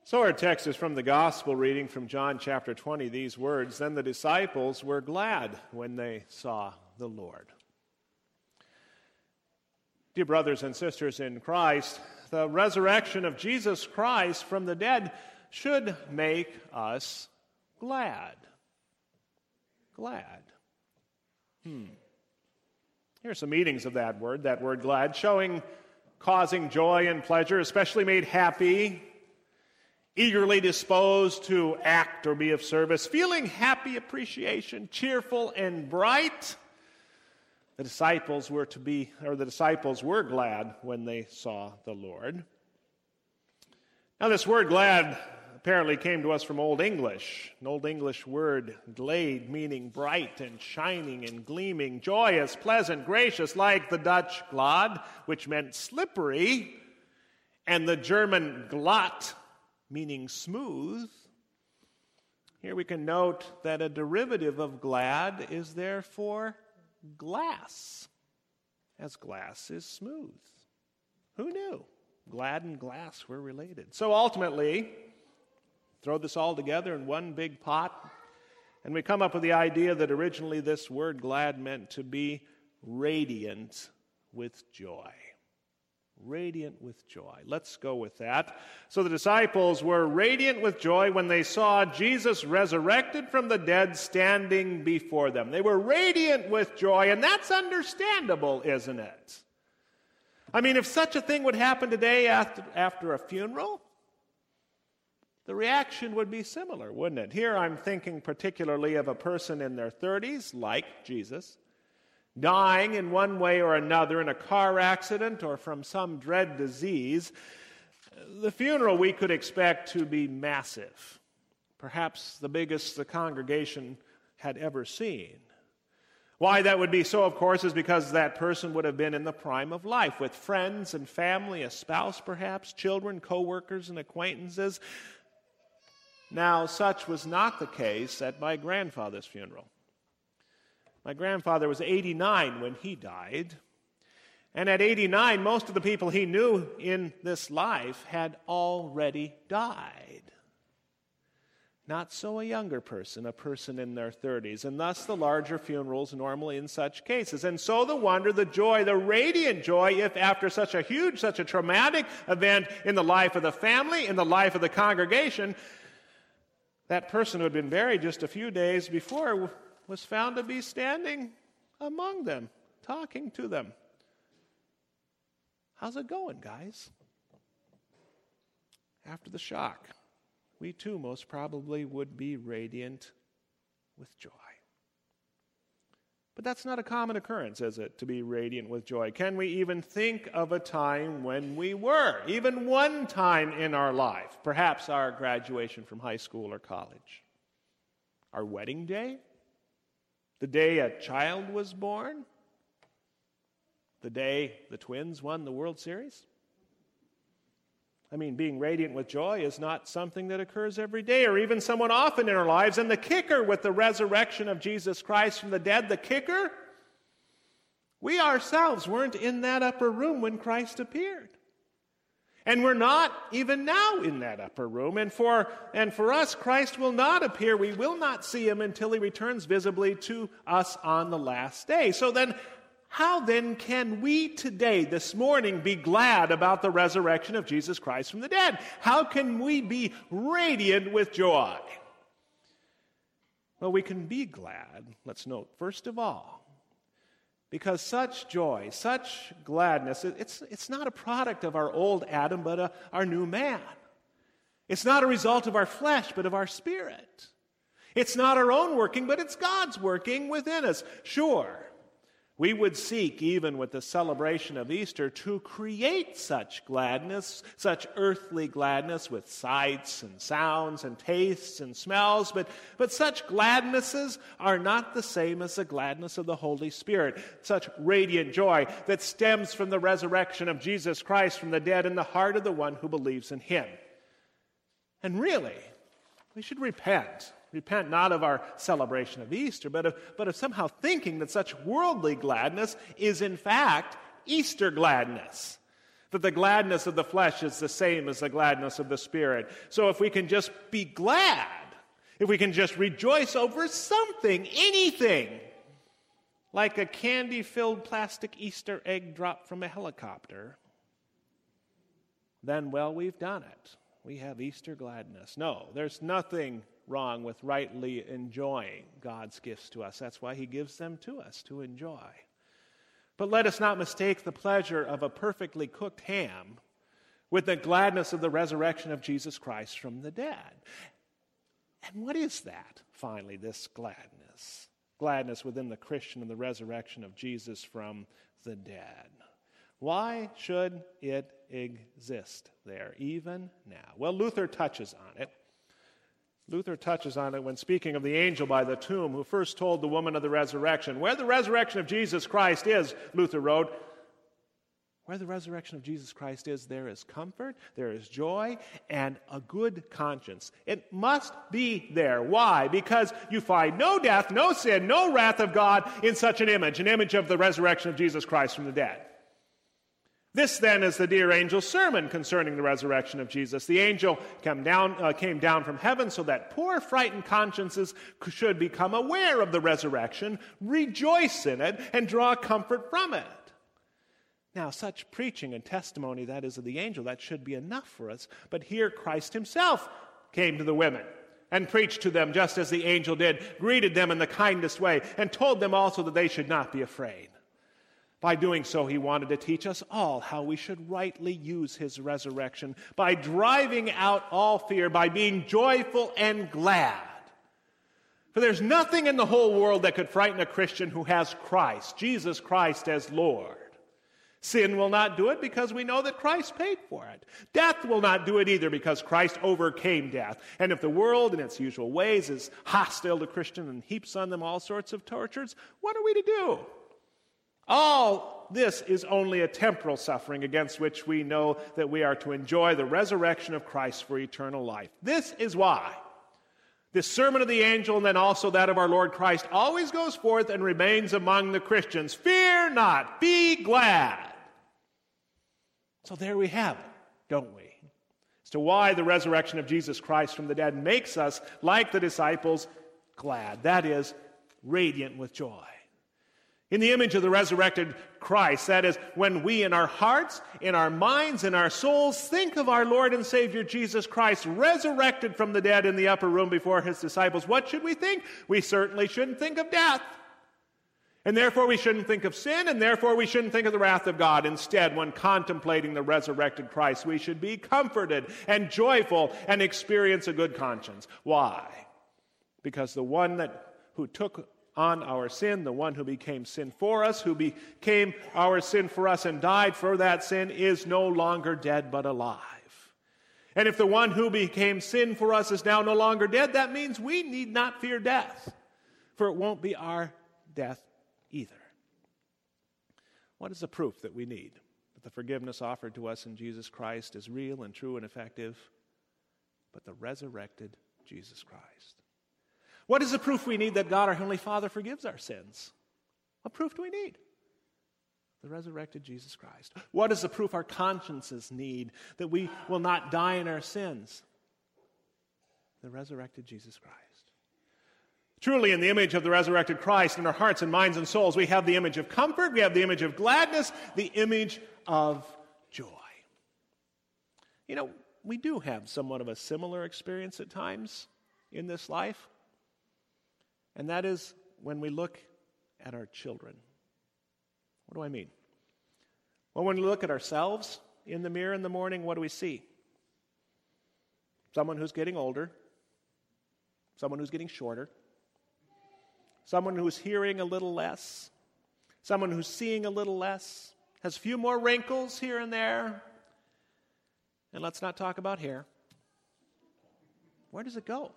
So our text is from the gospel reading from John chapter 20, these words, "Then the disciples were glad when they saw the Lord." Dear brothers and sisters in Christ, the resurrection of Jesus Christ from the dead should make us glad. Glad. Here are some meanings of that word glad, causing joy and pleasure, especially made happy, eagerly disposed to act or be of service, feeling happy appreciation, cheerful and bright. The disciples were glad when they saw the Lord. Now this word glad apparently came to us from Old English, an Old English word, glade, meaning bright and shining and gleaming, joyous, pleasant, gracious, like the Dutch glad, which meant slippery, and the German glatt, meaning smooth. Here we can note that a derivative of glad is therefore glass, as glass is smooth. Who knew? Glad and glass were related. So ultimately, throw this all together in one big pot, and we come up with the idea that originally this word glad meant to be radiant with joy. Radiant with joy. Let's go with that. So the disciples were radiant with joy when they saw Jesus resurrected from the dead standing before them. They were radiant with joy, and that's understandable, isn't it? I mean, if such a thing would happen today after a funeral, the reaction would be similar, wouldn't it? Here I'm thinking particularly of a person in their 30s, like Jesus, dying in one way or another in a car accident or from some dread disease. The funeral we could expect to be massive, perhaps the biggest the congregation had ever seen. Why that would be so, of course, is because that person would have been in the prime of life with friends and family, a spouse perhaps, children, co-workers, and acquaintances. Now, such was not the case at my grandfather's funeral. My grandfather was 89 when he died, and at 89, most of the people he knew in this life had already died. Not so a younger person, a person in their 30s, and thus the larger funerals normally in such cases. And so the wonder, the joy, the radiant joy, if after such a traumatic event in the life of the family, in the life of the congregation, that person who had been buried just a few days before was found to be standing among them, talking to them. How's it going, guys? After the shock, we too most probably would be radiant with joy. But that's not a common occurrence, is it, to be radiant with joy? Can we even think of a time when we were, even one time in our life? Perhaps our graduation from high school or college. Our wedding day? The day a child was born? The day the Twins won the World Series? I mean, being radiant with joy is not something that occurs every day or even somewhat often in our lives. And the kicker with the resurrection of Jesus Christ from the dead, the kicker, we ourselves weren't in that upper room when Christ appeared. And we're not even now in that upper room. And for us, Christ will not appear. We will not see him until he returns visibly to us on the last day. So then, how then can we today, this morning, be glad about the resurrection of Jesus Christ from the dead? How can we be radiant with joy? Well, we can be glad, let's note, first of all, because such joy, such gladness, it's not a product of our old Adam, but our new man. It's not a result of our flesh, but of our spirit. It's not our own working, but it's God's working within us. Sure, we would seek, even with the celebration of Easter, to create such gladness, such earthly gladness with sights and sounds and tastes and smells, but such gladnesses are not the same as the gladness of the Holy Spirit, such radiant joy that stems from the resurrection of Jesus Christ from the dead in the heart of the one who believes in him. And really, we should repent. Repent not of our celebration of Easter, but of somehow thinking that such worldly gladness is in fact Easter gladness. that the gladness of the flesh is the same as the gladness of the Spirit. So if we can just be glad, if we can just rejoice over something, anything, like a candy-filled plastic Easter egg dropped from a helicopter, then, well, we've done it. We have Easter gladness. No, there's nothing wrong with rightly enjoying God's gifts to us. That's why he gives them to us, to enjoy. But let us not mistake the pleasure of a perfectly cooked ham with the gladness of the resurrection of Jesus Christ from the dead. And what is that, finally, this gladness? Gladness within the Christian and the resurrection of Jesus from the dead. Why should it exist there, even now? Well, Luther touches on it. Luther touches on it when speaking of the angel by the tomb who first told the woman of the resurrection. Where the resurrection of Jesus Christ is, Luther wrote, where the resurrection of Jesus Christ is, there is comfort, there is joy, and a good conscience. It must be there. Why? Because you find no death, no sin, no wrath of God in such an image of the resurrection of Jesus Christ from the dead. This, then, is the dear angel's sermon concerning the resurrection of Jesus. The angel came down from heaven so that poor, frightened consciences should become aware of the resurrection, rejoice in it, and draw comfort from it. Now, such preaching and testimony, that is of the angel, that should be enough for us. But here Christ himself came to the women and preached to them just as the angel did, greeted them in the kindest way, and told them also that they should not be afraid. By doing so, he wanted to teach us all how we should rightly use his resurrection, by driving out all fear, by being joyful and glad. For there's nothing in the whole world that could frighten a Christian who has Christ, Jesus Christ as Lord. Sin will not do it because we know that Christ paid for it. Death will not do it either because Christ overcame death. And if the world in its usual ways is hostile to Christians and heaps on them all sorts of tortures, what are we to do? All this is only a temporal suffering against which we know that we are to enjoy the resurrection of Christ for eternal life. This is why this sermon of the angel and then also that of our Lord Christ always goes forth and remains among the Christians. Fear not, be glad. So there we have it, don't we? As to why the resurrection of Jesus Christ from the dead makes us, like the disciples, glad. That is, radiant with joy. In the image of the resurrected Christ, that is, when we in our hearts, in our minds, in our souls, think of our Lord and Savior Jesus Christ resurrected from the dead in the upper room before his disciples, what should we think? We certainly shouldn't think of death. And therefore we shouldn't think of sin, and therefore we shouldn't think of the wrath of God. Instead, when contemplating the resurrected Christ, we should be comforted and joyful and experience a good conscience. Why? Because the one who took on our sin, the one who became sin for us, who became our sin for us and died for that sin, is no longer dead but alive. And if the one who became sin for us is now no longer dead, that means we need not fear death, for it won't be our death either. What is the proof that we need that the forgiveness offered to us in Jesus Christ is real and true and effective? But the resurrected Jesus Christ. What is the proof we need that God, our Heavenly Father, forgives our sins? What proof do we need? The resurrected Jesus Christ. What is the proof our consciences need that we will not die in our sins? The resurrected Jesus Christ. Truly, in the image of the resurrected Christ, in our hearts and minds and souls, we have the image of comfort, we have the image of gladness, the image of joy. You know, we do have somewhat of a similar experience at times in this life. And that is when we look at our children. What do I mean? Well, when we look at ourselves in the mirror in the morning, what do we see? Someone who's getting older, someone who's getting shorter, someone who's hearing a little less, someone who's seeing a little less, has a few more wrinkles here and there. And let's not talk about hair. Where does it go?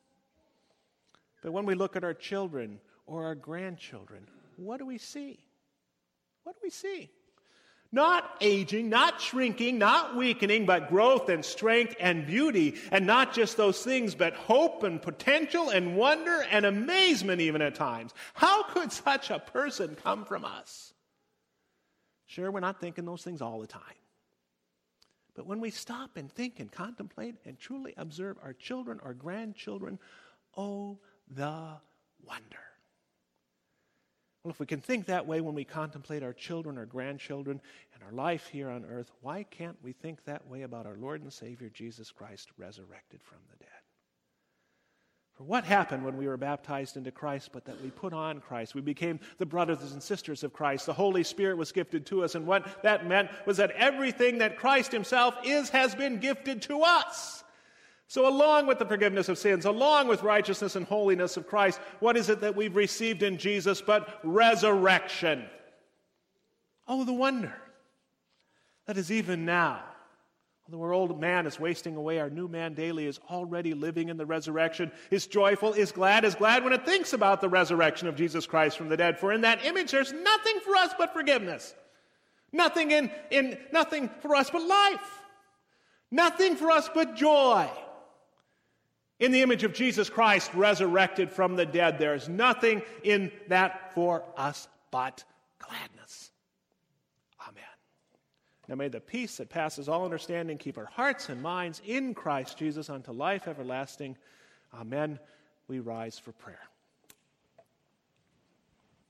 But when we look at our children or our grandchildren, what do we see? What do we see? Not aging, not shrinking, not weakening, but growth and strength and beauty. And not just those things, but hope and potential and wonder and amazement even at times. How could such a person come from us? Sure, we're not thinking those things all the time. But when we stop and think and contemplate and truly observe our children, our grandchildren, oh, the wonder. Well, if we can think that way when we contemplate our children, our grandchildren, and our life here on earth, why can't we think that way about our Lord and Savior Jesus Christ resurrected from the dead? For what happened when we were baptized into Christ but that we put on Christ? We became the brothers and sisters of Christ. The Holy Spirit was gifted to us, and what that meant was that everything that Christ himself is has been gifted to us. So along with the forgiveness of sins, along with righteousness and holiness of Christ, what is it that we've received in Jesus but resurrection? Oh, the wonder. That is even now, although our old man is wasting away, our new man daily is already living in the resurrection, is joyful, is glad when it thinks about the resurrection of Jesus Christ from the dead. For in that image there's nothing for us but forgiveness. Nothing nothing for us but life. Nothing for us but joy. In the image of Jesus Christ resurrected from the dead, there is nothing in that for us but gladness. Amen. Now may the peace that passes all understanding keep our hearts and minds in Christ Jesus unto life everlasting. Amen. We rise for prayer.